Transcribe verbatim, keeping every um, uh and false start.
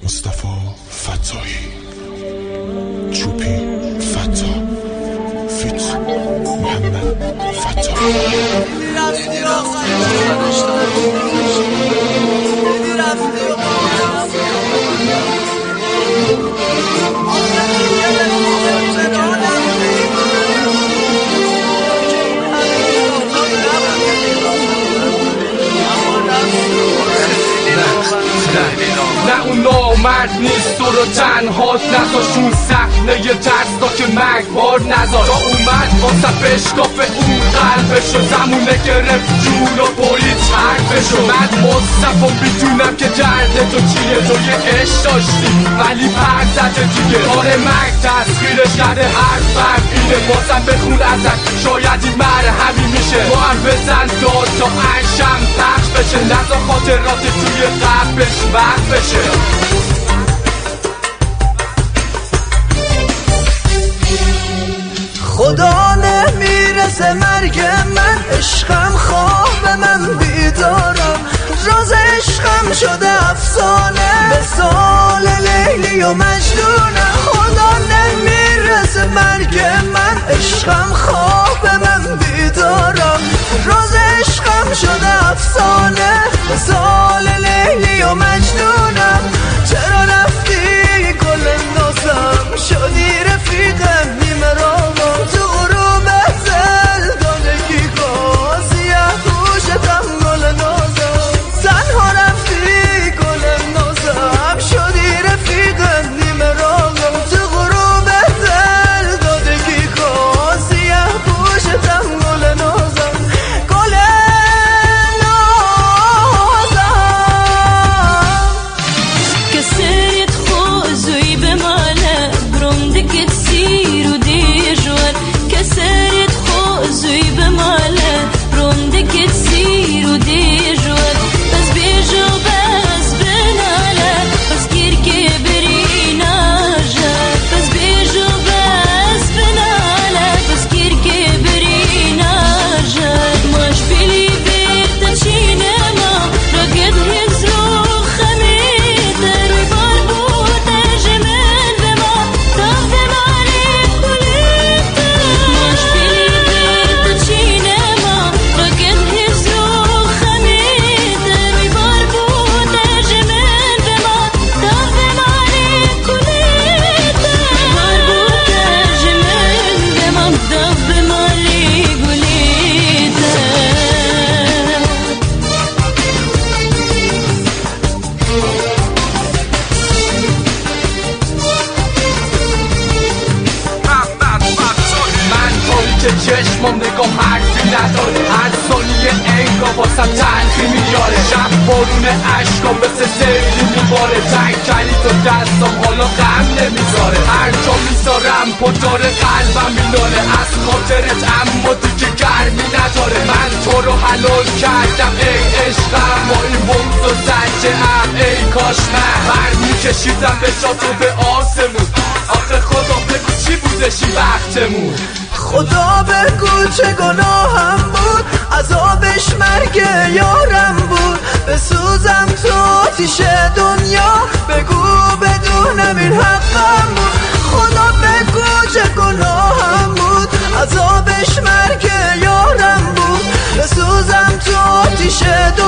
مصطفی فتاحی، چوپی فتا، فیت محمد فتاحی. نه اون نامرد نیست، تو رو تنهات نذاشون صحنه ترسا که مرگ بار نذار. تا اومد واسه بشکاف اون قلبشو، زمونه گرفت جون و برید حرفشو. من مصطفی میدونم که درد تو چیه، تو یه عشق داشتی ولی پر زده دیگه. آره مرگ تسخیرش کرده هر فرد اینه، بازم بخون ازت شاید این مرهمی میشه. با هم بزن داد تا عشم پخش بشه، نذار خاطرات توی قلبش وقت بشه. خدا نمیرسه مرگ من، عشقم خواب من بیدارم، راز عشقم شده افسانه به سال لیلی و مجنونم. خدا نمیرسه مرگ من، عشقم خواب من بیدارم، راز عشقم شده افسانه به سال لیلی و مجنونم. چرا رفتی گل نازم، شدی رفیقم نیمه راهم، تو غروب زلدانگی کن سیاه پوشتم گل نازم. تنها رفتی گل نازم، شدی رفیقم نیمه راهم، تو غروب زلدانگی کن سیاه پوشتم گل نازم. گل كسرت خوزي بماله برمدك تسير وديجوال، كسرت خوزي بماله برمدك تسير وديجوال. بس بيجو بس بناله بس كير كبرينا جال، بس بيجو بس بناله بس كير كبرينا جال. مش بلي بيت تشينما رقد هزرو خميتر وبربوط جمال بما تفهم عليك وليتر. مش بلي بيت تشينما رقد هزرو خميتر وبربوط جمال بما تفهم عليك وليتر. مربوط جمال بما تفهم عليك وليتر. من طوری که چشمم نگاه حرفی نداره، هر ثانیه انگار واسم تلخی میاره. شب بارون عشقا مثل سیلی میباره، تنگ کلی تو دستم حالا غم نمیذاره. هر جا میذارم پدار قلبم میناره از خاطرت، اما دیگه گرمی نداره. من تو رو حلال کردم ای عشقم، با این بغض و زنجه ام ای کاش من بر میکشیدم به شاد و به آسمون. آخه خدا بگو چی بودش این وقتمون. خدا بگو چه گناهم بود، عذابش مرگ یارم بود. بسوزم تو آتیش دنیا، بگو بدونم این حقم بود. خدا بگو چه گناهم بود، عذابش مرگ یارم بود. بسوزم تو آتیش دنیا